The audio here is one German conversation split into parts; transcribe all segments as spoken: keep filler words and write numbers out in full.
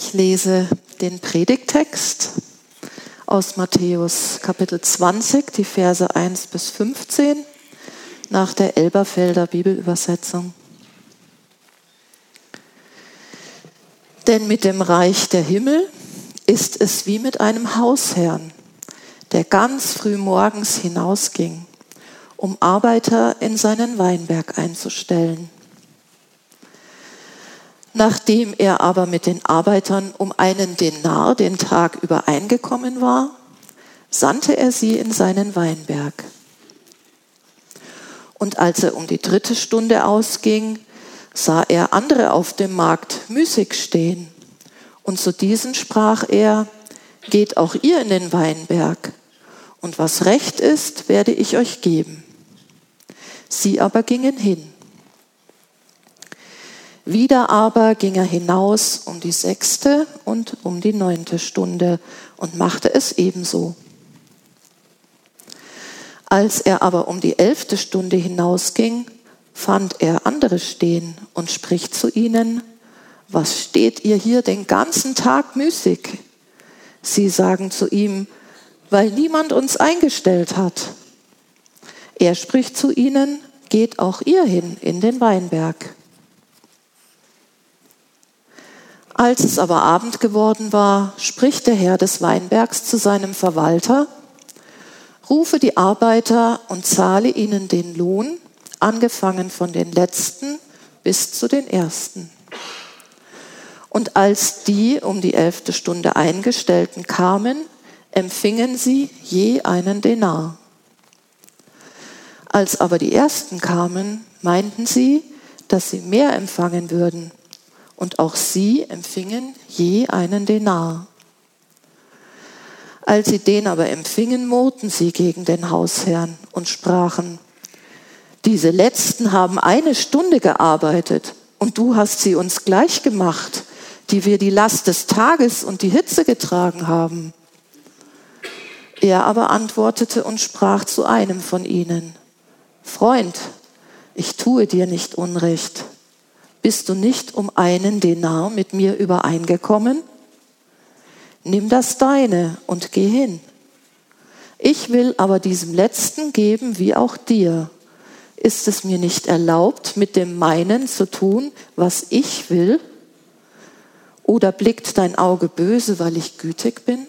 Ich lese den Predigttext aus Matthäus Kapitel zwanzig, die Verse eins bis fünfzehn, nach der Elberfelder Bibelübersetzung. Denn mit dem Reich der Himmel ist es wie mit einem Hausherrn, der ganz früh morgens hinausging, um Arbeiter in seinen Weinberg einzustellen. Nachdem er aber mit den Arbeitern um einen Denar den Tag übereingekommen war, sandte er sie in seinen Weinberg. Und als er um die dritte Stunde ausging, sah er andere auf dem Markt müßig stehen. Und zu diesen sprach er: Geht auch ihr in den Weinberg, und was recht ist, werde ich euch geben. Sie aber gingen hin. Wieder aber ging er hinaus um die sechste und um die neunte Stunde und machte es ebenso. Als er aber um die elfte Stunde hinausging, fand er andere stehen und spricht zu ihnen: Was steht ihr hier den ganzen Tag müßig? Sie sagen zu ihm: Weil niemand uns eingestellt hat. Er spricht zu ihnen: Geht auch ihr hin in den Weinberg. Als es aber Abend geworden war, spricht der Herr des Weinbergs zu seinem Verwalter: Rufe die Arbeiter und zahle ihnen den Lohn, angefangen von den Letzten bis zu den Ersten. Und als die um die elfte Stunde Eingestellten kamen, empfingen sie je einen Denar. Als aber die Ersten kamen, meinten sie, dass sie mehr empfangen würden. Und auch sie empfingen je einen Denar. Als sie den aber empfingen, murrten sie gegen den Hausherrn und sprachen: Diese Letzten haben eine Stunde gearbeitet, und du hast sie uns gleich gemacht, die wir die Last des Tages und die Hitze getragen haben. Er aber antwortete und sprach zu einem von ihnen: Freund, ich tue dir nicht Unrecht. Bist du nicht um einen Denar mit mir übereingekommen? Nimm das deine und geh hin. Ich will aber diesem Letzten geben wie auch dir. Ist es mir nicht erlaubt, mit dem meinen zu tun, was ich will? Oder blickt dein Auge böse, weil ich gütig bin?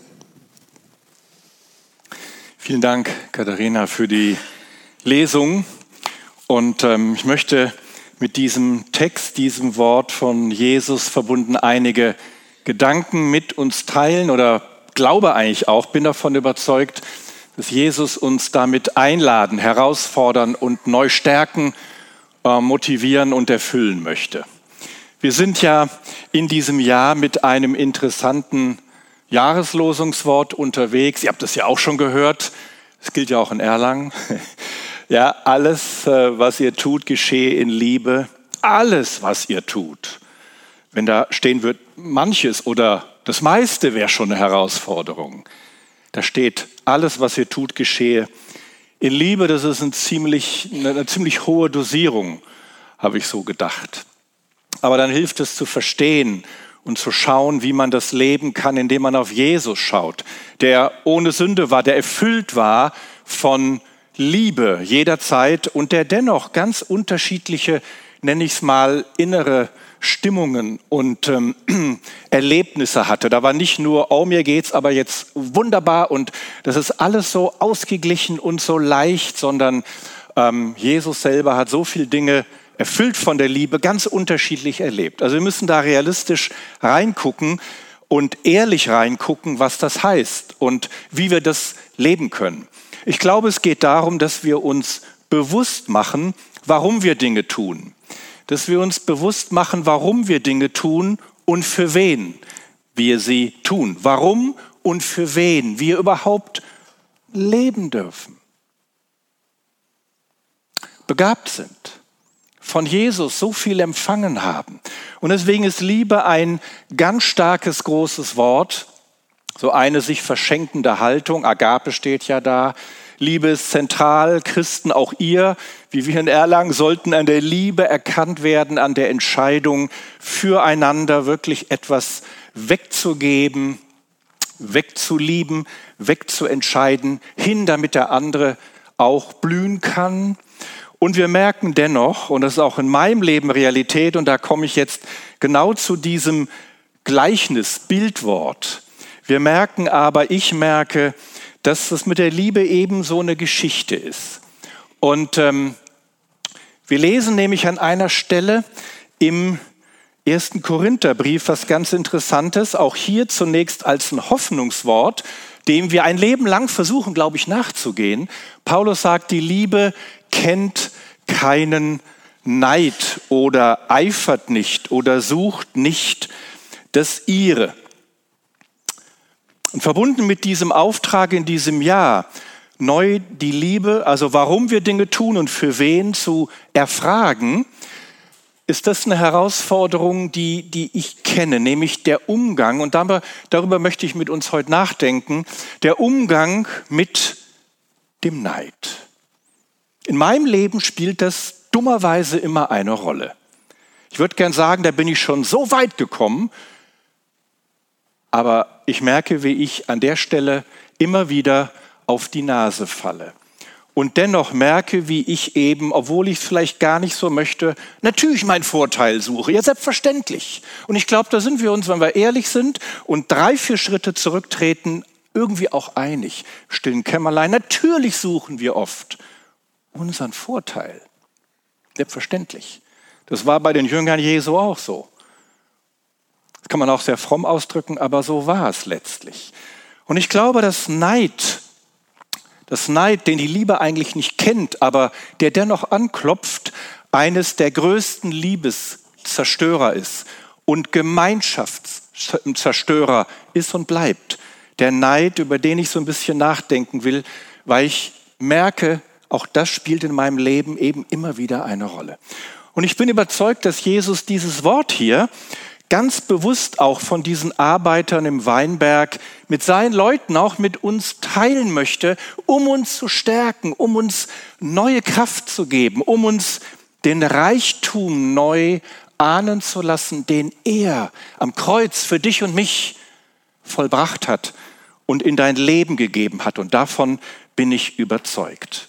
Vielen Dank, Katharina, für die Lesung. Und ähm, ich möchte mit diesem Text, diesem Wort von Jesus verbunden, einige Gedanken mit uns teilen oder glaube eigentlich auch, bin davon überzeugt, dass Jesus uns damit einladen, herausfordern und neu stärken, äh, motivieren und erfüllen möchte. Wir sind ja in diesem Jahr mit einem interessanten Jahreslosungswort unterwegs. Ihr habt das ja auch schon gehört. Das gilt ja auch in Erlangen. Ja, alles, was ihr tut, geschehe in Liebe. Alles, was ihr tut. Wenn da stehen wird, manches oder das meiste wäre schon eine Herausforderung. Da steht, alles, was ihr tut, geschehe in Liebe. Das ist ein ziemlich, eine ziemlich hohe Dosierung, habe ich so gedacht. Aber dann hilft es zu verstehen und zu schauen, wie man das leben kann, indem man auf Jesus schaut, der ohne Sünde war, der erfüllt war von Liebe jederzeit und der dennoch ganz unterschiedliche, nenne ich es mal, innere Stimmungen und ähm, Erlebnisse hatte. Da war nicht nur, oh, mir geht's aber jetzt wunderbar und das ist alles so ausgeglichen und so leicht, sondern ähm, Jesus selber hat so viele Dinge erfüllt von der Liebe, ganz unterschiedlich erlebt. Also wir müssen da realistisch reingucken und ehrlich reingucken, was das heißt und wie wir das leben können. Ich glaube, es geht darum, dass wir uns bewusst machen, warum wir Dinge tun. Dass wir uns bewusst machen, warum wir Dinge tun und für wen wir sie tun. Warum und für wen wir überhaupt leben dürfen. Begabt sind, von Jesus so viel empfangen haben. Und deswegen ist Liebe ein ganz starkes, großes Wort. So eine sich verschenkende Haltung, Agape steht ja da. Liebe ist zentral, Christen, auch ihr, wie wir in Erlangen, sollten an der Liebe erkannt werden, an der Entscheidung füreinander wirklich etwas wegzugeben, wegzulieben, wegzuentscheiden, hin, damit der andere auch blühen kann. Und wir merken dennoch, und das ist auch in meinem Leben Realität, und da komme ich jetzt genau zu diesem Gleichnis, Bildwort. Wir merken aber, ich merke, dass das mit der Liebe eben so eine Geschichte ist. Und ähm, wir lesen nämlich an einer Stelle im ersten Korintherbrief was ganz Interessantes, auch hier zunächst als ein Hoffnungswort, dem wir ein Leben lang versuchen, glaube ich, nachzugehen. Paulus sagt, die Liebe kennt keinen Neid oder eifert nicht oder sucht nicht das Ihre. Und verbunden mit diesem Auftrag in diesem Jahr, neu die Liebe, also warum wir Dinge tun und für wen zu erfragen, ist das eine Herausforderung, die, die ich kenne, nämlich der Umgang, und darüber, darüber möchte ich mit uns heute nachdenken, der Umgang mit dem Neid. In meinem Leben spielt das dummerweise immer eine Rolle. Ich würde gern sagen, da bin ich schon so weit gekommen, aber ich merke, wie ich an der Stelle immer wieder auf die Nase falle. Und dennoch merke, wie ich eben, obwohl ich es vielleicht gar nicht so möchte, natürlich meinen Vorteil suche. Ja, selbstverständlich. Und ich glaube, da sind wir uns, wenn wir ehrlich sind und drei, vier Schritte zurücktreten, irgendwie auch einig. Stillen Kämmerlein, natürlich suchen wir oft unseren Vorteil. Selbstverständlich. Das war bei den Jüngern Jesu auch so. Das kann man auch sehr fromm ausdrücken, aber so war es letztlich. Und ich glaube, dass Neid, das Neid, den die Liebe eigentlich nicht kennt, aber der dennoch anklopft, eines der größten Liebeszerstörer ist und Gemeinschaftszerstörer ist und bleibt. Der Neid, über den ich so ein bisschen nachdenken will, weil ich merke, auch das spielt in meinem Leben eben immer wieder eine Rolle. Und ich bin überzeugt, dass Jesus dieses Wort hier ganz bewusst auch von diesen Arbeitern im Weinberg mit seinen Leuten, auch mit uns teilen möchte, um uns zu stärken, um uns neue Kraft zu geben, um uns den Reichtum neu ahnen zu lassen, den er am Kreuz für dich und mich vollbracht hat und in dein Leben gegeben hat. Und davon bin ich überzeugt.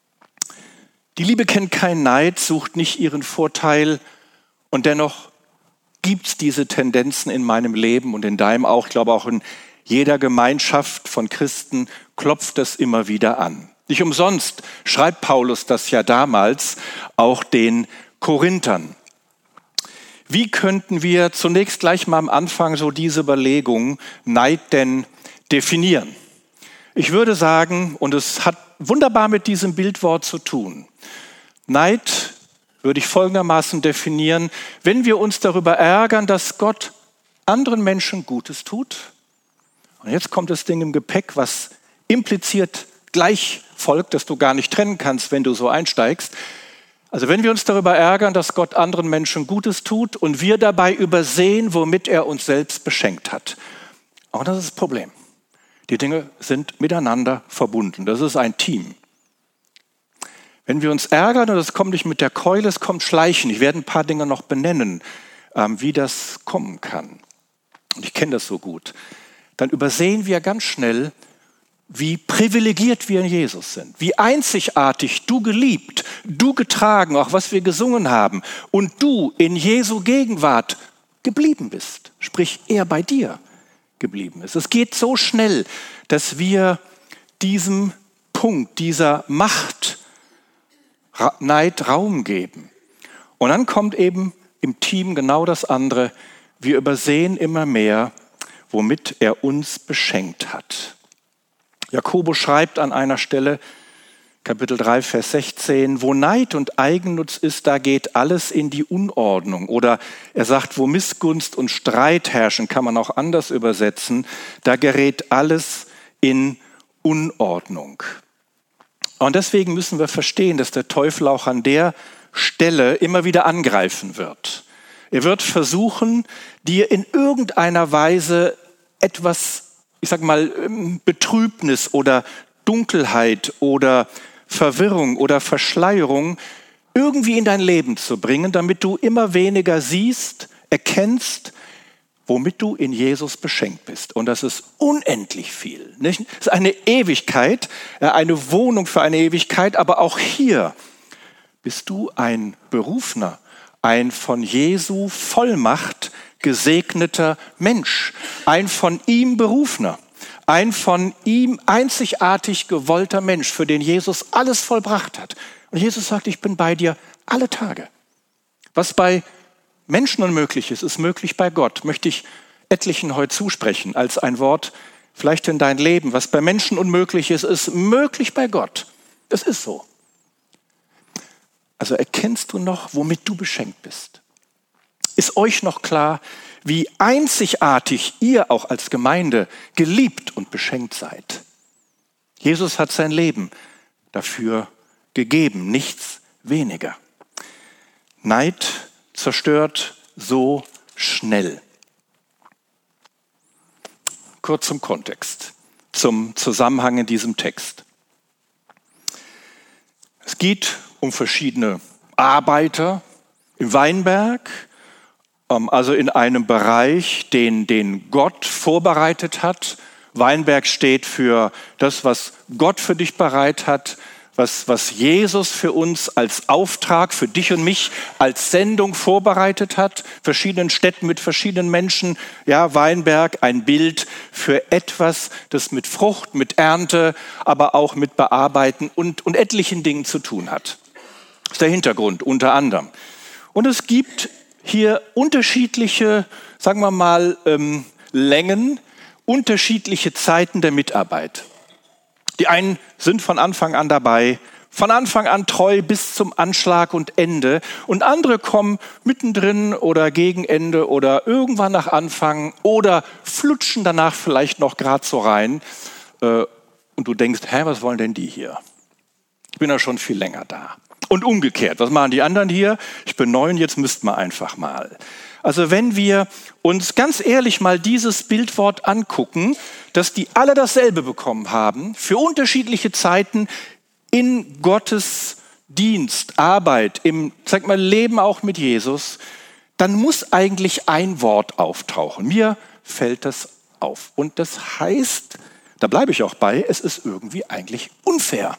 Die Liebe kennt keinen Neid, sucht nicht ihren Vorteil, und dennoch gibt es diese Tendenzen in meinem Leben und in deinem auch. Ich glaube, auch in jeder Gemeinschaft von Christen klopft das immer wieder an. Nicht umsonst schreibt Paulus das ja damals auch den Korinthern. Wie könnten wir zunächst gleich mal am Anfang so diese Überlegung Neid denn definieren? Ich würde sagen, und es hat wunderbar mit diesem Bildwort zu tun, Neid würde ich folgendermaßen definieren: Wenn wir uns darüber ärgern, dass Gott anderen Menschen Gutes tut, und jetzt kommt das Ding im Gepäck, was impliziert gleich folgt, dass du gar nicht trennen kannst, wenn du so einsteigst. Also wenn wir uns darüber ärgern, dass Gott anderen Menschen Gutes tut und wir dabei übersehen, womit er uns selbst beschenkt hat. Auch das ist das Problem. Die Dinge sind miteinander verbunden. Das ist ein Team. Wenn wir uns ärgern, und das kommt nicht mit der Keule, es kommt schleichen. Ich werde ein paar Dinge noch benennen, wie das kommen kann. Und ich kenne das so gut. Dann übersehen wir ganz schnell, wie privilegiert wir in Jesus sind. Wie einzigartig du geliebt, du getragen, auch was wir gesungen haben. Und du in Jesu Gegenwart geblieben bist. Sprich, er bei dir geblieben ist. Es geht so schnell, dass wir diesem Punkt, dieser Macht, Neid Raum geben. Und dann kommt eben im Team genau das andere. Wir übersehen immer mehr, womit er uns beschenkt hat. Jakobus schreibt an einer Stelle, Kapitel drei, Vers sechzehn, wo Neid und Eigennutz ist, da geht alles in die Unordnung. Oder er sagt, wo Missgunst und Streit herrschen, kann man auch anders übersetzen, da gerät alles in Unordnung. Und deswegen müssen wir verstehen, dass der Teufel auch an der Stelle immer wieder angreifen wird. Er wird versuchen, dir in irgendeiner Weise etwas ich sag mal, Betrübnis oder Dunkelheit oder Verwirrung oder Verschleierung irgendwie in dein Leben zu bringen, damit du immer weniger siehst, erkennst, womit du in Jesus beschenkt bist. Und das ist unendlich viel. Nicht? Es ist eine Ewigkeit, eine Wohnung für eine Ewigkeit, aber auch hier bist du ein Berufener, ein von Jesu Vollmacht gesegneter Mensch, ein von ihm Berufener, ein von ihm einzigartig gewollter Mensch, für den Jesus alles vollbracht hat. Und Jesus sagt, ich bin bei dir alle Tage. Was bei Menschen unmöglich ist, ist möglich bei Gott. Möchte ich etlichen heute zusprechen als ein Wort vielleicht in dein Leben. Was bei Menschen unmöglich ist, ist möglich bei Gott. Es ist so. Also erkennst du noch, womit du beschenkt bist? Ist euch noch klar, wie einzigartig ihr auch als Gemeinde geliebt und beschenkt seid? Jesus hat sein Leben dafür gegeben, nichts weniger. Neid zerstört so schnell. Kurz zum Kontext, zum Zusammenhang in diesem Text. Es geht um verschiedene Arbeiter im Weinberg, also in einem Bereich, den, den Gott vorbereitet hat. Weinberg steht für das, was Gott für dich bereit hat, was, was Jesus für uns als Auftrag, für dich und mich als Sendung vorbereitet hat. Verschiedenen Städten mit verschiedenen Menschen. Ja, Weinberg, ein Bild für etwas, das mit Frucht, mit Ernte, aber auch mit Bearbeiten und, und etlichen Dingen zu tun hat. Das ist der Hintergrund unter anderem. Und es gibt hier unterschiedliche, sagen wir mal, ähm, Längen, unterschiedliche Zeiten der Mitarbeit. Die einen sind von Anfang an dabei, von Anfang an treu bis zum Anschlag und Ende. Und andere kommen mittendrin oder gegen Ende oder irgendwann nach Anfang oder flutschen danach vielleicht noch gerade so rein. Äh, und du denkst, hä, was wollen denn die hier? Ich bin ja schon viel länger da. Und umgekehrt, was machen die anderen hier? Ich bin neu und jetzt müsst man einfach mal. Also wenn wir uns ganz ehrlich mal dieses Bildwort angucken, dass die alle dasselbe bekommen haben, für unterschiedliche Zeiten in Gottes Dienst, Arbeit, im, sag mal, Leben auch mit Jesus, dann muss eigentlich ein Wort auftauchen. Mir fällt das auf. Und das heißt, da bleibe ich auch bei, es ist irgendwie eigentlich unfair.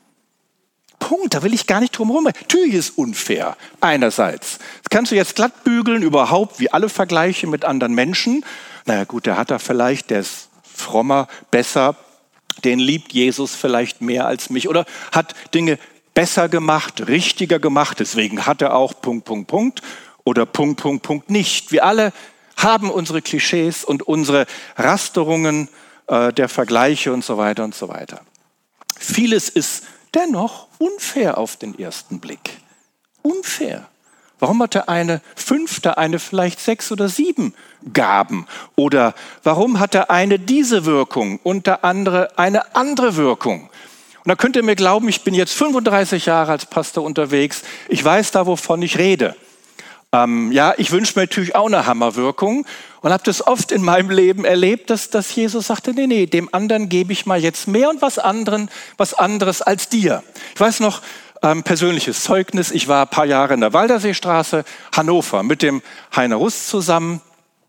Punkt, da will ich gar nicht drum herum. Natürlich ist unfair, einerseits. Das kannst du jetzt glatt bügeln, überhaupt, wie alle Vergleiche mit anderen Menschen. Naja gut, der hat da vielleicht, der ist frommer, besser, den liebt Jesus vielleicht mehr als mich oder hat Dinge besser gemacht, richtiger gemacht, deswegen hat er auch Punkt, Punkt, Punkt oder Punkt, Punkt, Punkt nicht. Wir alle haben unsere Klischees und unsere Rasterungen äh, der Vergleiche und so weiter und so weiter. Vieles ist dennoch unfair auf den ersten Blick. Unfair. Warum hat der eine fünf, der eine vielleicht sechs oder sieben Gaben? Oder warum hat der eine diese Wirkung und der andere eine andere Wirkung? Und da könnt ihr mir glauben, ich bin jetzt fünfunddreißig Jahre als Pastor unterwegs. Ich weiß da, wovon ich rede. Ähm, ja, ich wünsche mir natürlich auch eine Hammerwirkung und habe das oft in meinem Leben erlebt, dass, dass Jesus sagte, nee, nee, dem anderen gebe ich mal jetzt mehr und was anderen, was anderes als dir. Ich weiß noch, ähm, persönliches Zeugnis, ich war ein paar Jahre in der Walderseestraße, Hannover, mit dem Heiner Rust zusammen,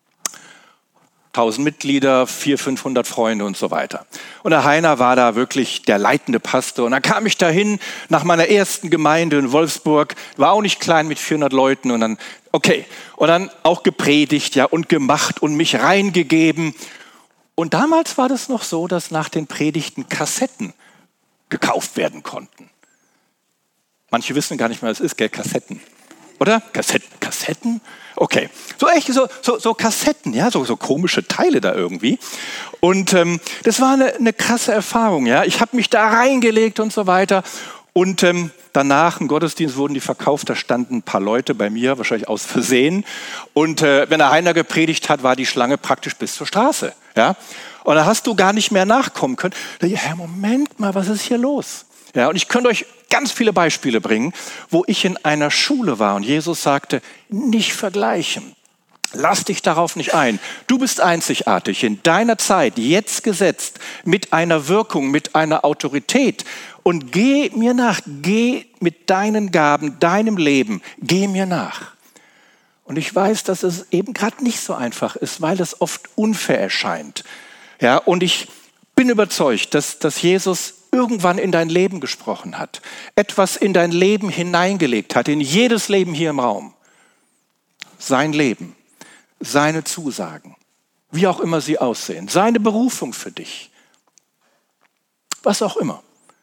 tausend Mitglieder, vierhundert, fünfhundert Freunde und so weiter. Und der Heiner war da wirklich der leitende Pastor. Und dann kam ich dahin nach meiner ersten Gemeinde in Wolfsburg, war auch nicht klein mit vierhundert Leuten und dann, okay, und dann auch gepredigt, ja, und gemacht und mich reingegeben. Und damals war das noch so, dass nach den Predigten Kassetten gekauft werden konnten. Manche wissen gar nicht mehr, was es ist, gell, Kassetten. Oder? Kassetten, Kassetten? Okay, so echt, so, so, so Kassetten, ja, so, so komische Teile da irgendwie. Und ähm, das war eine, eine krasse Erfahrung, ja. Ich habe mich da reingelegt und so weiter. Und ähm, danach im Gottesdienst wurden die verkauft, da standen ein paar Leute bei mir, wahrscheinlich aus Versehen. Und äh, wenn der Heiner gepredigt hat, war die Schlange praktisch bis zur Straße, ja. Und da hast du gar nicht mehr nachkommen können. Da, ja, Moment mal, was ist hier los? Ja, und ich könnte euch ganz viele Beispiele bringen, wo ich in einer Schule war und Jesus sagte, nicht vergleichen. Lass dich darauf nicht ein. Du bist einzigartig, in deiner Zeit, jetzt gesetzt, mit einer Wirkung, mit einer Autorität. Und geh mir nach, geh mit deinen Gaben, deinem Leben, geh mir nach. Und ich weiß, dass es eben gerade nicht so einfach ist, weil es oft unfair erscheint. Ja, und ich bin überzeugt, dass, dass Jesus irgendwann in dein Leben gesprochen hat, etwas in dein Leben hineingelegt hat, in jedes Leben hier im Raum. Sein Leben, seine Zusagen, wie auch immer sie aussehen, seine Berufung für dich, was auch immer.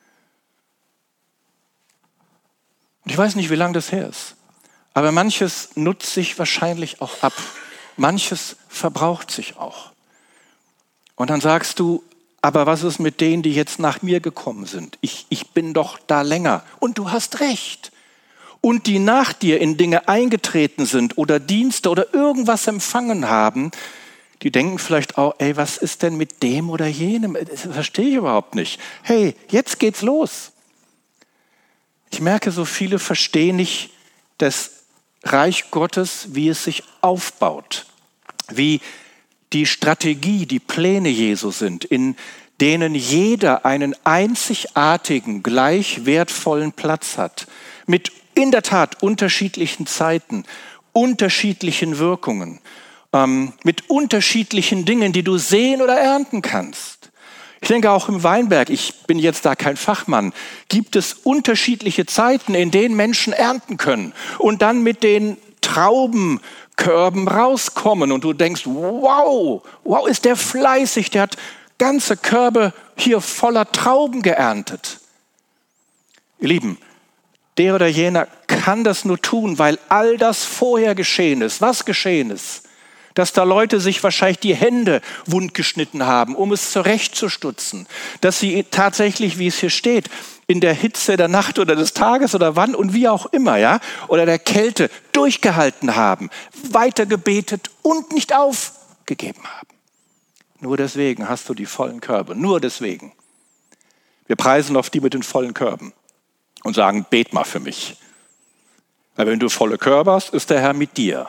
Und ich weiß nicht, wie lange das her ist, aber manches nutzt sich wahrscheinlich auch ab, manches verbraucht sich auch. Und dann sagst du, aber was ist mit denen, die jetzt nach mir gekommen sind? Ich, ich bin doch da länger. Und du hast recht. Und die nach dir in Dinge eingetreten sind oder Dienste oder irgendwas empfangen haben, die denken vielleicht auch, ey, was ist denn mit dem oder jenem? Das verstehe ich überhaupt nicht. Hey, jetzt geht's los. Ich merke, so viele verstehen nicht das Reich Gottes, wie es sich aufbaut, wie die Strategie, die Pläne Jesu sind, in denen jeder einen einzigartigen, gleich wertvollen Platz hat, mit in der Tat unterschiedlichen Zeiten, unterschiedlichen Wirkungen, ähm, mit unterschiedlichen Dingen, die du sehen oder ernten kannst. Ich denke auch im Weinberg, ich bin jetzt da kein Fachmann, gibt es unterschiedliche Zeiten, in denen Menschen ernten können und dann mit den Traubenkörben rauskommen und du denkst, wow, wow, ist der fleißig, der hat ganze Körbe hier voller Trauben geerntet. Ihr Lieben, der oder jener kann das nur tun, weil all das vorher geschehen ist. Was geschehen ist? Dass da Leute sich wahrscheinlich die Hände wundgeschnitten haben, um es zurechtzustutzen. Dass sie tatsächlich, wie es hier steht, in der Hitze der Nacht oder des Tages oder wann und wie auch immer, ja, oder der Kälte durchgehalten haben, weitergebetet und nicht aufgegeben haben. Nur deswegen hast du die vollen Körbe. Nur deswegen. Wir preisen oft die mit den vollen Körben und sagen, bet mal für mich. Weil wenn du volle Körbe hast, ist der Herr mit dir.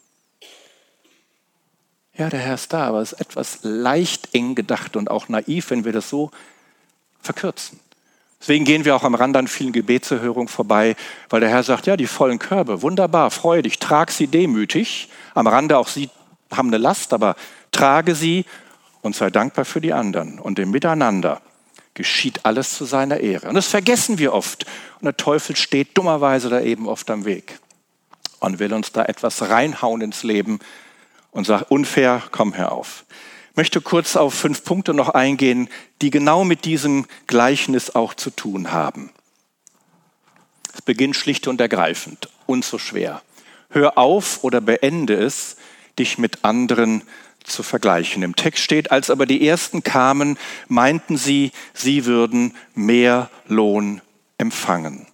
Ja, der Herr ist da, aber es ist etwas leicht eng gedacht und auch naiv, wenn wir das so verkürzen. Deswegen gehen wir auch am Rand an vielen Gebetserhörungen vorbei, weil der Herr sagt, ja, die vollen Körbe, wunderbar, freue dich, trag sie demütig. Am Rande auch sie haben eine Last, aber trage sie und sei dankbar für die anderen. Und im Miteinander geschieht alles zu seiner Ehre. Und das vergessen wir oft. Und der Teufel steht dummerweise da eben oft am Weg und will uns da etwas reinhauen ins Leben und sagt, unfair, komm herauf. Ich möchte kurz auf fünf Punkte noch eingehen, die genau mit diesem Gleichnis auch zu tun haben. Es beginnt schlicht und ergreifend und so schwer. Hör auf oder beende es, dich mit anderen zu vergleichen. Im Text steht, als aber die Ersten kamen, meinten sie, sie würden mehr Lohn empfangen.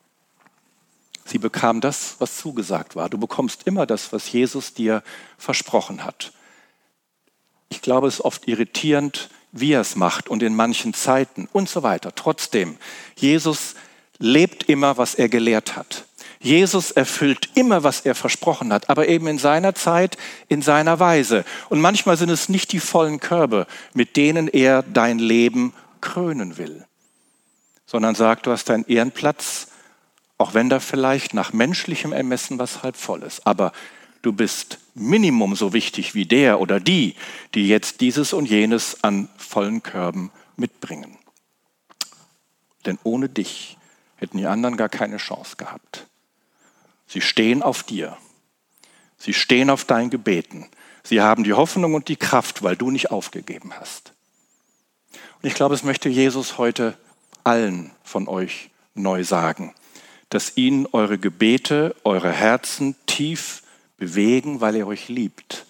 Sie bekamen das, was zugesagt war. Du bekommst immer das, was Jesus dir versprochen hat. Ich glaube, es ist oft irritierend, wie er es macht und in manchen Zeiten und so weiter. Trotzdem, Jesus lebt immer, was er gelehrt hat. Jesus erfüllt immer, was er versprochen hat, aber eben in seiner Zeit, in seiner Weise. Und manchmal sind es nicht die vollen Körbe, mit denen er dein Leben krönen will, sondern sagt, du hast deinen Ehrenplatz, auch wenn da vielleicht nach menschlichem Ermessen was halb voll ist. Aber du bist Minimum so wichtig wie der oder die, die jetzt dieses und jenes an vollen Körben mitbringen. Denn ohne dich hätten die anderen gar keine Chance gehabt. Sie stehen auf dir. Sie stehen auf deinen Gebeten. Sie haben die Hoffnung und die Kraft, weil du nicht aufgegeben hast. Und ich glaube, es möchte Jesus heute allen von euch neu sagen, dass ihn eure Gebete, eure Herzen tief bewegen, weil er euch liebt.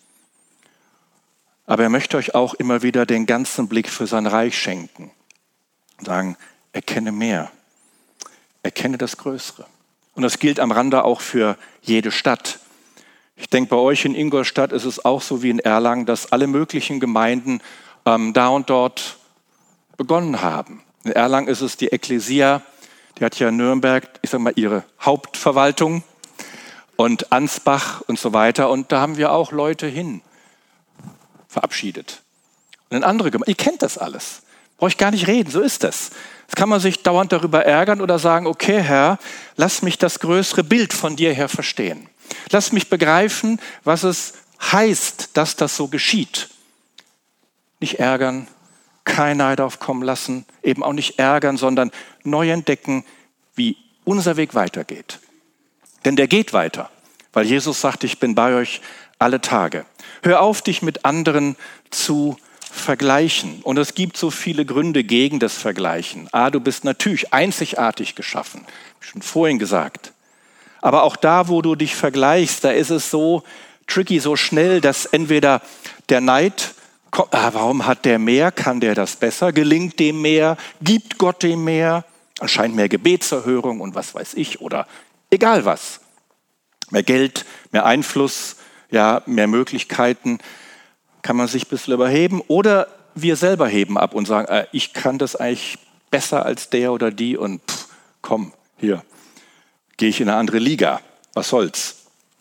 Aber er möchte euch auch immer wieder den ganzen Blick für sein Reich schenken. Sagen, erkenne mehr, erkenne das Größere. Und das gilt am Rande auch für jede Stadt. Ich denke, bei euch in Ingolstadt ist es auch so wie in Erlangen, dass alle möglichen Gemeinden ähm, da und dort begonnen haben. In Erlangen ist es die Ekklesia, die hat ja in Nürnberg, ich sag mal, ihre Hauptverwaltung. und Ansbach und so weiter. Und da haben wir auch Leute hin verabschiedet. Und in andere Gemeinden, ihr kennt das alles. Brauche ich gar nicht reden, so ist das. Jetzt kann man sich dauernd darüber ärgern oder sagen, okay Herr, lass mich das größere Bild von dir her verstehen. Lass mich begreifen, was es heißt, dass das so geschieht. Nicht ärgern, kein Neid aufkommen lassen, eben auch nicht ärgern, sondern neu entdecken, wie unser Weg weitergeht. Denn der geht weiter, weil Jesus sagt, ich bin bei euch alle Tage. Hör auf, dich mit anderen zu vergleichen. Und es gibt so viele Gründe gegen das Vergleichen. Ah, du bist natürlich einzigartig geschaffen, habe ich schon vorhin gesagt. Aber auch da, wo du dich vergleichst, da ist es so tricky, so schnell, dass entweder der Neid kommt, ah, warum hat der mehr, kann der das besser, gelingt dem mehr, gibt Gott dem mehr, anscheinend mehr Gebetserhörung und was weiß ich oder egal was. Mehr Geld, mehr Einfluss, ja, mehr Möglichkeiten, kann man sich ein bisschen überheben. Oder wir selber heben ab und sagen, äh, ich kann das eigentlich besser als der oder die und pff, komm, hier, gehe ich in eine andere Liga. Was soll's?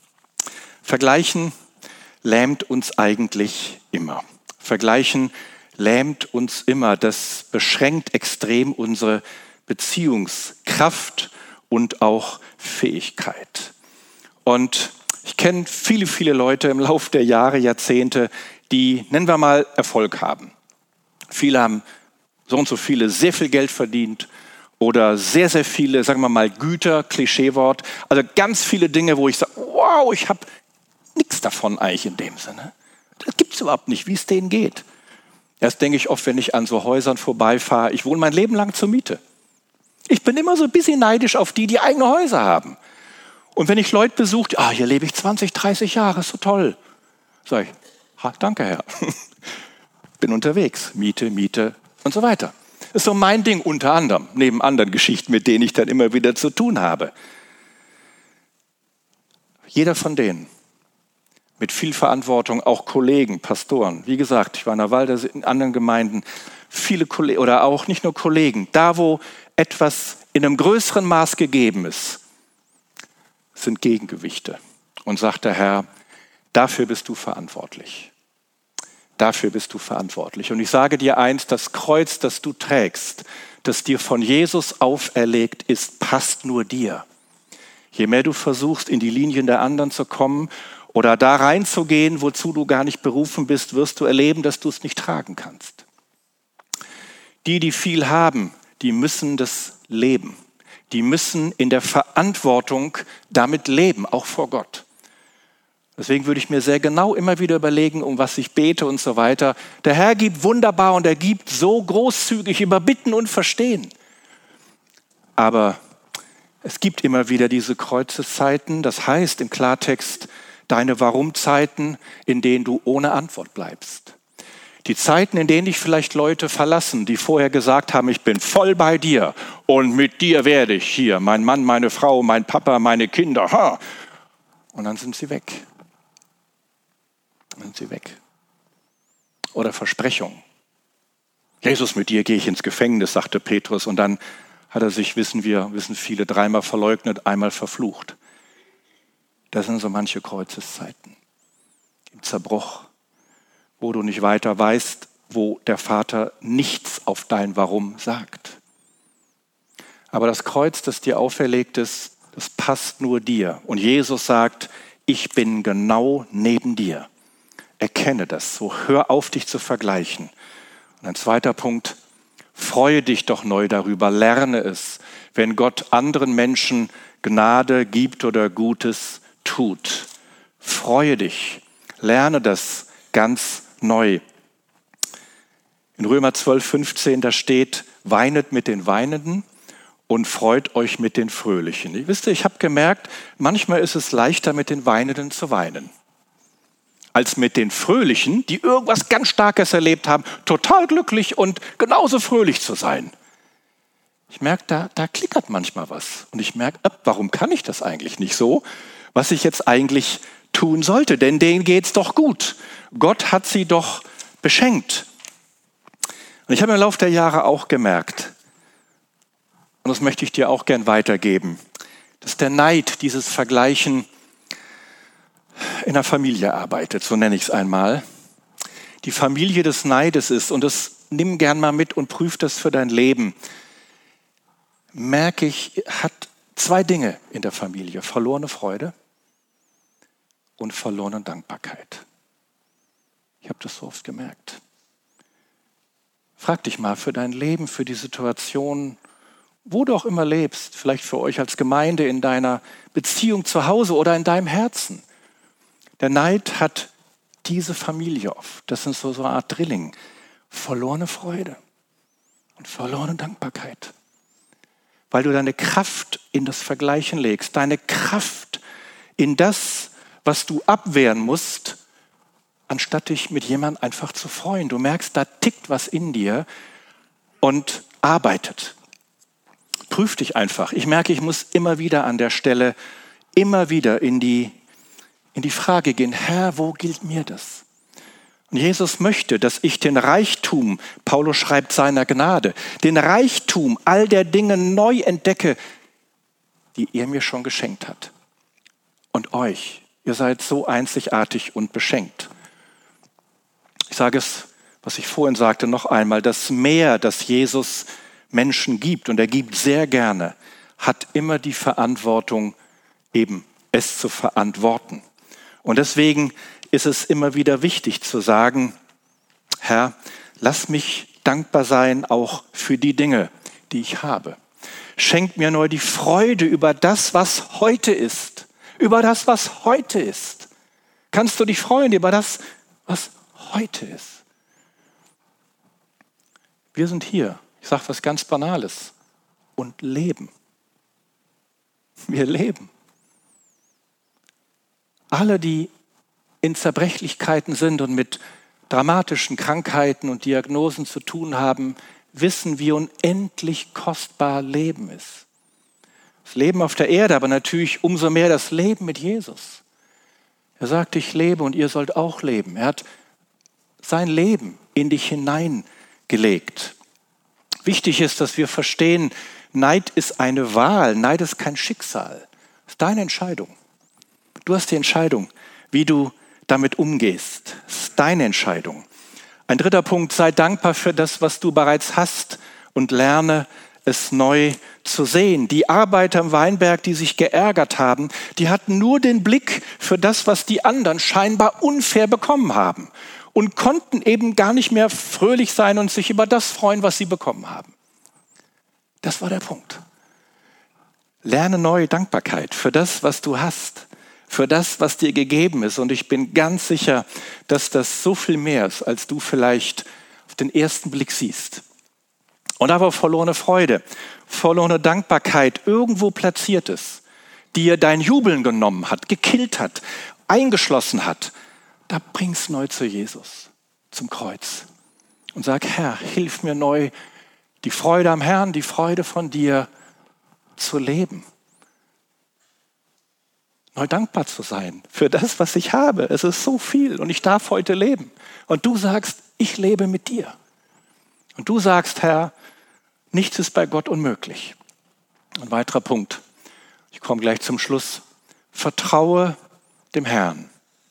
Vergleichen lähmt uns eigentlich immer. Vergleichen lähmt uns immer. Das beschränkt extrem unsere Beziehungskraft und auch Fähigkeit. Und ich kenne viele, viele Leute im Laufe der Jahre, Jahrzehnte, die, nennen wir mal, Erfolg haben. Viele haben so und so viele sehr viel Geld verdient oder sehr, sehr viele, sagen wir mal, Güter, Klischeewort. Also ganz viele Dinge, wo ich sage, wow, ich habe nichts davon eigentlich in dem Sinne. Das gibt es überhaupt nicht, wie es denen geht. Das denke ich oft, wenn ich an so Häusern vorbeifahre. Ich wohne mein Leben lang zur Miete. Ich bin immer so ein bisschen neidisch auf die, die eigene Häuser haben. Und wenn ich Leute besuche, ah, hier lebe ich zwanzig, dreißig Jahre, ist so toll. Sag ich, ha, danke Herr. Bin unterwegs, Miete, Miete und so weiter. Das ist so mein Ding unter anderem, neben anderen Geschichten, mit denen ich dann immer wieder zu tun habe. Jeder von denen mit viel Verantwortung, auch Kollegen, Pastoren. Wie gesagt, ich war in der Walder, in anderen Gemeinden, viele Kollegen oder auch nicht nur Kollegen, da wo etwas in einem größeren Maß gegeben ist, sind Gegengewichte. Und sagt der Herr, dafür bist du verantwortlich. Dafür bist du verantwortlich. Und ich sage dir eins, das Kreuz, das du trägst, das dir von Jesus auferlegt ist, passt nur dir. Je mehr du versuchst, in die Linien der anderen zu kommen oder da reinzugehen, wozu du gar nicht berufen bist, wirst du erleben, dass du es nicht tragen kannst. Die, die viel haben, die müssen das leben. Die müssen in der Verantwortung damit leben, auch vor Gott. Deswegen würde ich mir sehr genau immer wieder überlegen, um was ich bete und so weiter. Der Herr gibt wunderbar und er gibt so großzügig über Bitten und Verstehen. Aber es gibt immer wieder diese Kreuzeszeiten, das heißt im Klartext deine Warum-Zeiten, in denen du ohne Antwort bleibst. Die Zeiten, in denen dich vielleicht Leute verlassen, die vorher gesagt haben, ich bin voll bei dir und mit dir werde ich hier, mein Mann, meine Frau, mein Papa, meine Kinder. Ha. Und dann sind sie weg. Dann sind sie weg. Oder Versprechung. Jesus, mit dir gehe ich ins Gefängnis, sagte Petrus. Und dann hat er sich, wissen wir, wissen viele, dreimal verleugnet, einmal verflucht. Das sind so manche Kreuzeszeiten. Im Zerbruch. Wo du nicht weiter weißt, wo der Vater nichts auf dein Warum sagt. Aber das Kreuz, das dir auferlegt ist, das passt nur dir. Und Jesus sagt, ich bin genau neben dir. Erkenne das, so hör auf, dich zu vergleichen. Und ein zweiter Punkt, freue dich doch neu darüber, lerne es, wenn Gott anderen Menschen Gnade gibt oder Gutes tut. Freue dich, lerne das ganz neu. In Römer zwölf, fünfzehn, da steht, weinet mit den Weinenden und freut euch mit den Fröhlichen. Ihr wisst, ich habe gemerkt, manchmal ist es leichter, mit den Weinenden zu weinen, als mit den Fröhlichen, die irgendwas ganz Starkes erlebt haben, total glücklich und genauso fröhlich zu sein. Ich merke, da, da klickert manchmal was. Und ich merke, warum kann ich das eigentlich nicht so, was ich jetzt eigentlich tun sollte? Denn denen geht's doch gut. Gott hat sie doch beschenkt. Und ich habe im Laufe der Jahre auch gemerkt, und das möchte ich dir auch gern weitergeben, dass der Neid, dieses Vergleichen in einer Familie arbeitet, so nenne ich es einmal, die Familie des Neides ist, und das nimm gern mal mit und prüf das für dein Leben, merke ich, hat zwei Dinge in der Familie: verlorene Freude und verlorene Dankbarkeit. Ich habe das so oft gemerkt. Frag dich mal für dein Leben, für die Situation, wo du auch immer lebst, vielleicht für euch als Gemeinde, in deiner Beziehung zu Hause oder in deinem Herzen. Der Neid hat diese Familie oft, das ist so, so eine Art Drilling, verlorene Freude und verlorene Dankbarkeit. Weil du deine Kraft in das Vergleichen legst, deine Kraft in das, was du abwehren musst, anstatt dich mit jemandem einfach zu freuen. Du merkst, da tickt was in dir und arbeitet. Prüf dich einfach. Ich merke, ich muss immer wieder an der Stelle, immer wieder in die, in die Frage gehen: Herr, wo gilt mir das? Und Jesus möchte, dass ich den Reichtum, Paulus schreibt seiner Gnade, den Reichtum all der Dinge neu entdecke, die er mir schon geschenkt hat. Und euch, ihr seid so einzigartig und beschenkt. Ich sage es, was ich vorhin sagte, noch einmal: Das Mehr, das Jesus Menschen gibt, und er gibt sehr gerne, hat immer die Verantwortung, eben es zu verantworten. Und deswegen ist es immer wieder wichtig zu sagen: Herr, lass mich dankbar sein, auch für die Dinge, die ich habe. Schenk mir neu die Freude über das, was heute ist. Über das, was heute ist. Kannst du dich freuen über das, was heute ist? Wir sind hier, ich sage was ganz Banales, und leben. Wir leben. Alle, die in Zerbrechlichkeiten sind und mit dramatischen Krankheiten und Diagnosen zu tun haben, wissen, wie unendlich kostbar Leben ist. Das Leben auf der Erde, aber natürlich umso mehr das Leben mit Jesus. Er sagt: Ich lebe und ihr sollt auch leben. Er hat sein Leben in dich hineingelegt. Wichtig ist, dass wir verstehen, Neid ist eine Wahl, Neid ist kein Schicksal. Das ist deine Entscheidung. Du hast die Entscheidung, wie du damit umgehst. Das ist deine Entscheidung. Ein dritter Punkt: Sei dankbar für das, was du bereits hast, und lerne es neu zu sehen. Die Arbeiter im Weinberg, die sich geärgert haben, die hatten nur den Blick für das, was die anderen scheinbar unfair bekommen haben, und konnten eben gar nicht mehr fröhlich sein und sich über das freuen, was sie bekommen haben. Das war der Punkt. Lerne neue Dankbarkeit für das, was du hast, für das, was dir gegeben ist. Und ich bin ganz sicher, dass das so viel mehr ist, als du vielleicht auf den ersten Blick siehst. Und aber verlorene Freude, verlorene Dankbarkeit irgendwo platziert ist, die dir dein Jubeln genommen hat, gekillt hat, eingeschlossen hat, da bring's neu zu Jesus, zum Kreuz. Und sag: Herr, hilf mir neu, die Freude am Herrn, die Freude von dir zu leben. Neu dankbar zu sein für das, was ich habe. Es ist so viel und ich darf heute leben. Und du sagst: Ich lebe mit dir. Und du sagst: Herr, nichts ist bei Gott unmöglich. Ein weiterer Punkt. Ich komme gleich zum Schluss. Vertraue dem Herrn.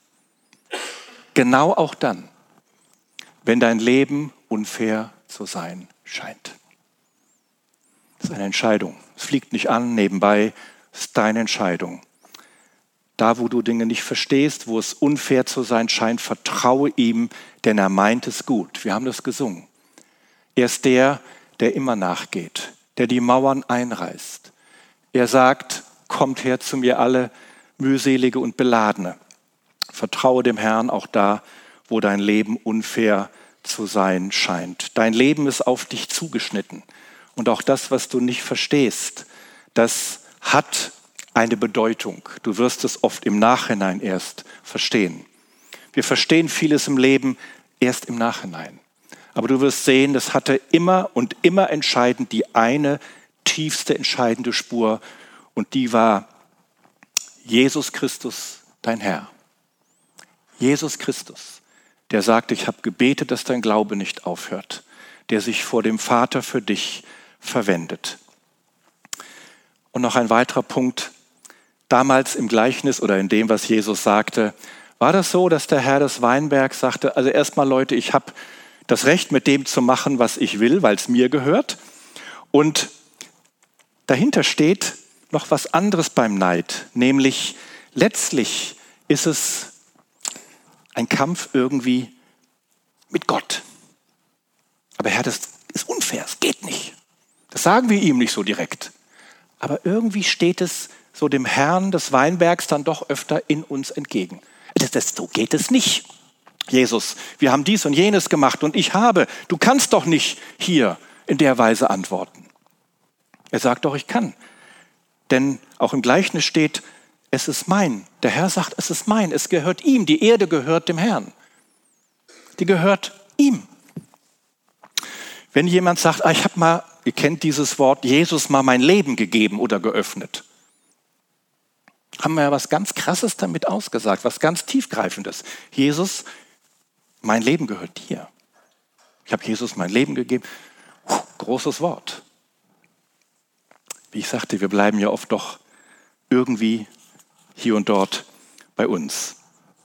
Genau auch dann, wenn dein Leben unfair zu sein scheint. Das ist eine Entscheidung. Es fliegt nicht an nebenbei. Es ist deine Entscheidung. Da, wo du Dinge nicht verstehst, wo es unfair zu sein scheint, vertraue ihm, denn er meint es gut. Wir haben das gesungen. Er ist der, der immer nachgeht, der die Mauern einreißt. Er sagt: Kommt her zu mir alle mühselige und Beladene. Vertraue dem Herrn auch da, wo dein Leben unfair zu sein scheint. Dein Leben ist auf dich zugeschnitten. Und auch das, was du nicht verstehst, das hat eine Bedeutung. Du wirst es oft im Nachhinein erst verstehen. Wir verstehen vieles im Leben erst im Nachhinein. Aber du wirst sehen, das hatte immer und immer entscheidend die eine tiefste entscheidende Spur, und die war Jesus Christus, dein Herr. Jesus Christus, der sagt: Ich habe gebetet, dass dein Glaube nicht aufhört, der sich vor dem Vater für dich verwendet. Und noch ein weiterer Punkt. Damals im Gleichnis oder in dem, was Jesus sagte, War das so, dass der Herr des Weinbergs sagte, also erstmal Leute, ich habe das Recht, mit dem zu machen, was ich will, weil es mir gehört. Und dahinter steht noch was anderes beim Neid, nämlich letztlich ist es ein Kampf irgendwie mit Gott. Aber Herr, das ist unfair, es geht nicht. Das sagen wir ihm nicht so direkt. Aber irgendwie steht es so dem Herrn des Weinbergs dann doch öfter in uns entgegen. Das, das, so geht es nicht. Jesus, wir haben dies und jenes gemacht und ich habe, du kannst doch nicht hier in der Weise antworten. Er sagt doch, ich kann. Denn auch im Gleichnis steht, es ist mein. Der Herr sagt, es ist mein, es gehört ihm. Die Erde gehört dem Herrn. Die gehört ihm. Wenn jemand sagt, ah, ich habe mal, ihr kennt dieses Wort, Jesus mal mein Leben gegeben oder geöffnet, haben wir ja was ganz Krasses damit ausgesagt, was ganz Tiefgreifendes. Jesus, mein Leben gehört dir. Ich habe Jesus mein Leben gegeben. Puh, großes Wort. Wie ich sagte, wir bleiben ja oft doch irgendwie hier und dort bei uns.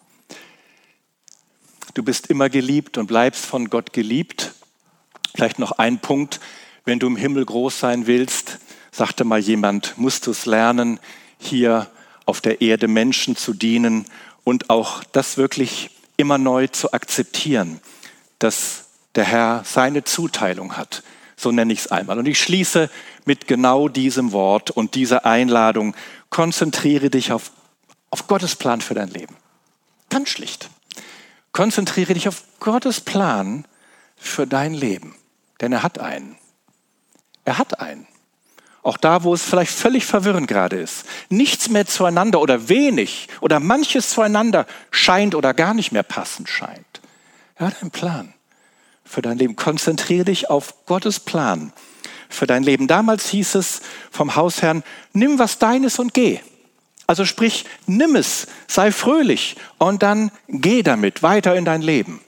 Du bist immer geliebt und bleibst von Gott geliebt. Vielleicht noch ein Punkt, wenn du im Himmel groß sein willst, sagte mal jemand, musst du es lernen, hier auf der Erde Menschen zu dienen und auch das wirklich immer neu zu akzeptieren, dass der Herr seine Zuteilung hat. So nenne ich es einmal. Und ich schließe mit genau diesem Wort und dieser Einladung. Konzentriere dich auf, auf Gottes Plan für dein Leben. Ganz schlicht. Konzentriere dich auf Gottes Plan für dein Leben. Denn er hat einen. Er hat einen. Auch da, wo es vielleicht völlig verwirrend gerade ist. Nichts mehr zueinander oder wenig oder manches zueinander scheint oder gar nicht mehr passend scheint. Er hat einen Plan für dein Leben. Konzentriere dich auf Gottes Plan für dein Leben. Damals hieß es vom Hausherrn, nimm was deines und geh. Also sprich, nimm es, sei fröhlich und dann geh damit weiter in dein Leben.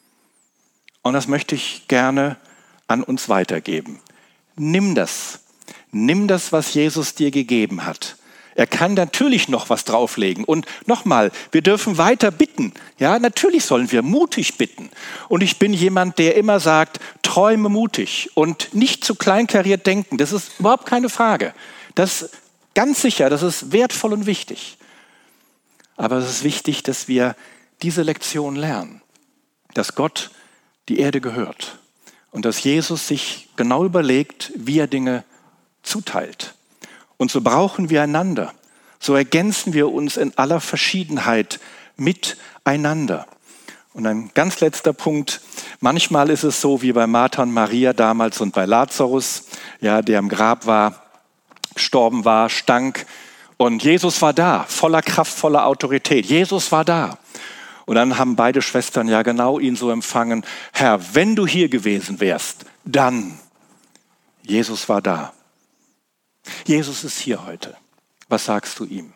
Und das möchte ich gerne an uns weitergeben. Nimm das. Nimm das, was Jesus dir gegeben hat. Er kann natürlich noch was drauflegen. Und nochmal, wir dürfen weiter bitten. Ja, natürlich sollen wir mutig bitten. Und ich bin jemand, der immer sagt, träume mutig und nicht zu kleinkariert denken. Das ist überhaupt keine Frage. Das ist ganz sicher, das ist wertvoll und wichtig. Aber es ist wichtig, dass wir diese Lektion lernen, dass Gott die Erde gehört und dass Jesus sich genau überlegt, wie er Dinge zuteilt. Und so brauchen wir einander. So ergänzen wir uns in aller Verschiedenheit miteinander. Und ein ganz letzter Punkt. Manchmal ist es so wie bei Martha und Maria damals und bei Lazarus, ja, der im Grab war, gestorben war, stank. Und Jesus war da, voller Kraft, voller Autorität. Jesus war da. Und dann haben beide Schwestern ja genau ihn so empfangen. Herr, wenn du hier gewesen wärst, dann. Jesus war da. Jesus ist hier heute. Was sagst du ihm?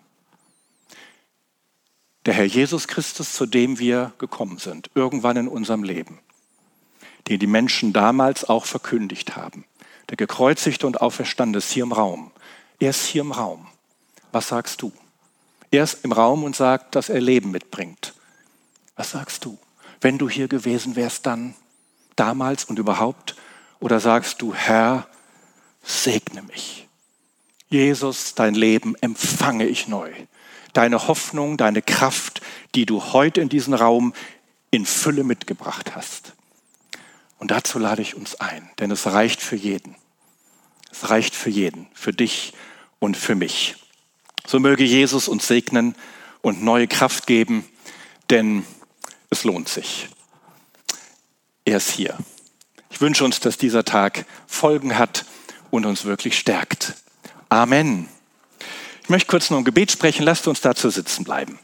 Der Herr Jesus Christus, zu dem wir gekommen sind, irgendwann in unserem Leben, den die Menschen damals auch verkündigt haben. Der gekreuzigte und auferstandene ist hier im Raum. Er ist hier im Raum. Was sagst du? Er ist im Raum und sagt, dass er Leben mitbringt. Was sagst du? Wenn du hier gewesen wärst, dann, damals und überhaupt? Oder sagst du, Herr, segne mich. Jesus, dein Leben empfange ich neu. Deine Hoffnung, deine Kraft, die du heute in diesen Raum in Fülle mitgebracht hast. Und dazu lade ich uns ein, denn es reicht für jeden. Es reicht für jeden, für dich und für mich. So möge Jesus uns segnen und neue Kraft geben, denn es lohnt sich. Er ist hier. Ich wünsche uns, dass dieser Tag Folgen hat und uns wirklich stärkt. Amen. Ich möchte kurz noch ein Gebet sprechen. Lasst uns dazu sitzen bleiben.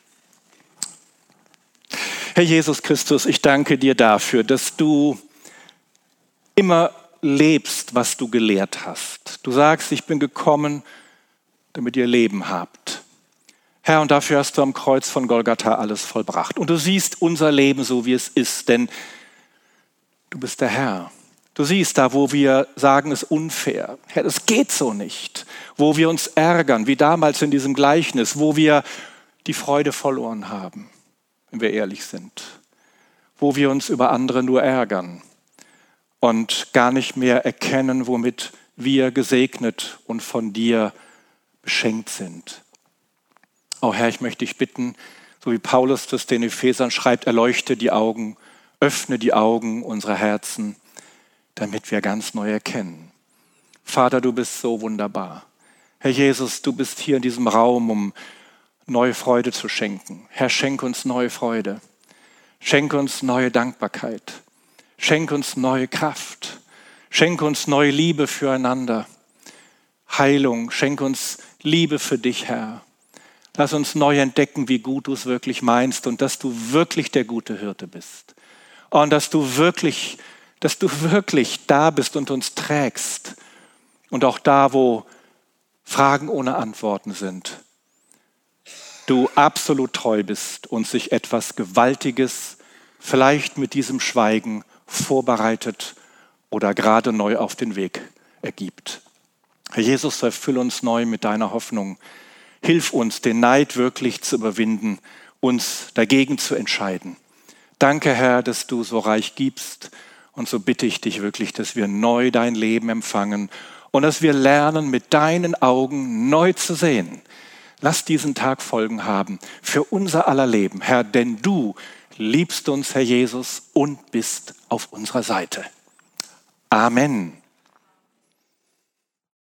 Herr Jesus Christus, ich danke dir dafür, dass du immer lebst, was du gelehrt hast. Du sagst, ich bin gekommen, damit ihr Leben habt. Herr, und dafür hast du am Kreuz von Golgatha alles vollbracht. Und du siehst unser Leben so, wie es ist, denn du bist der Herr. Du siehst da, wo wir sagen, es ist unfair. Herr, das geht so nicht. Wo wir uns ärgern, wie damals in diesem Gleichnis, wo wir die Freude verloren haben. wenn wir ehrlich sind, wo wir uns über andere nur ärgern und gar nicht mehr erkennen, womit wir gesegnet und von dir beschenkt sind. Oh Herr, ich möchte dich bitten, so wie Paulus das den Ephesern schreibt, erleuchte die Augen, öffne die Augen unserer Herzen, damit wir ganz neu erkennen. Vater, du bist so wunderbar. Herr Jesus, du bist hier in diesem Raum, um neue Freude zu schenken. Herr, schenk uns neue Freude. Schenk uns neue Dankbarkeit. Schenk uns neue Kraft. Schenk uns neue Liebe füreinander. Heilung, schenk uns Liebe für dich, Herr. Lass uns neu entdecken, wie gut du es wirklich meinst und dass du wirklich der gute Hirte bist. Und dass du wirklich, dass du wirklich da bist und uns trägst. Und auch da, wo Fragen ohne Antworten sind, du absolut treu bist und sich etwas Gewaltiges vielleicht mit diesem Schweigen vorbereitet oder gerade neu auf den Weg ergibt. Herr Jesus, erfüll uns neu mit deiner Hoffnung. Hilf uns, den Neid wirklich zu überwinden, uns dagegen zu entscheiden. Danke, Herr, dass du so reich gibst. Und so bitte ich dich wirklich, dass wir neu dein Leben empfangen und dass wir lernen, mit deinen Augen neu zu sehen. Lass diesen Tag Folgen haben für unser aller Leben, Herr, denn du liebst uns, Herr Jesus, und bist auf unserer Seite. Amen.